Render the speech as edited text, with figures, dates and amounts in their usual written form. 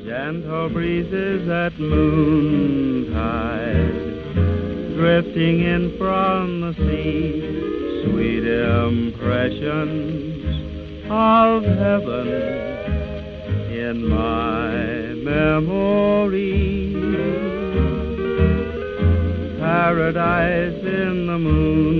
Gentle breezes at noontide, drifting in from the sea, sweet impressions of heaven in my memory. Paradise in the moon